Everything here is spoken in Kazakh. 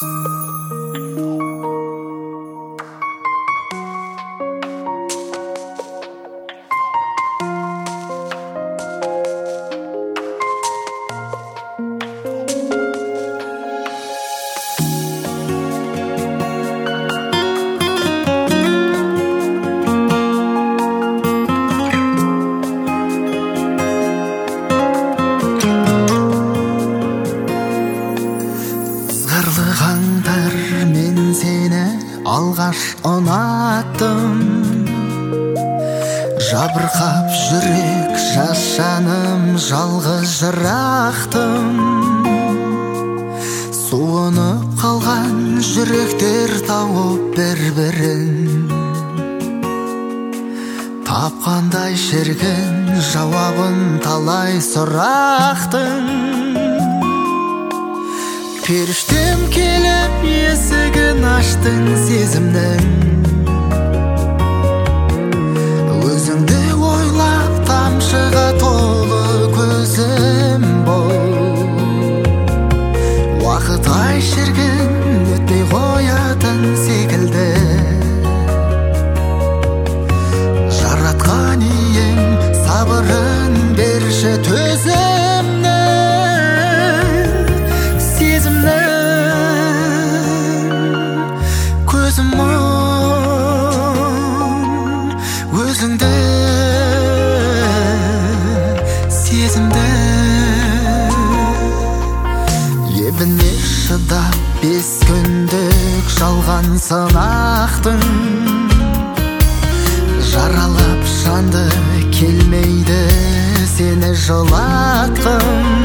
Қаңтар мен сені алғаш ұнаттым, жабырқап жүрек жас жаным жалғыз жырақтым. Суынып қалған жүректер тауып бір-бірін, тапқандай шіркін жауабын талай сұрақтың. Періштем келіп есігін аштың сезімнің, өзіңді ойлап тамшыға толы көзім бол. Уақыт ай шіркін өтпей қоятын секілді, жаратқан иең сабырын берші төзімнің. Өзіңді сезімді ебіне шыдап 5 күндік жалған сынақтың, жаралап жанды келмейді сені жылатқым.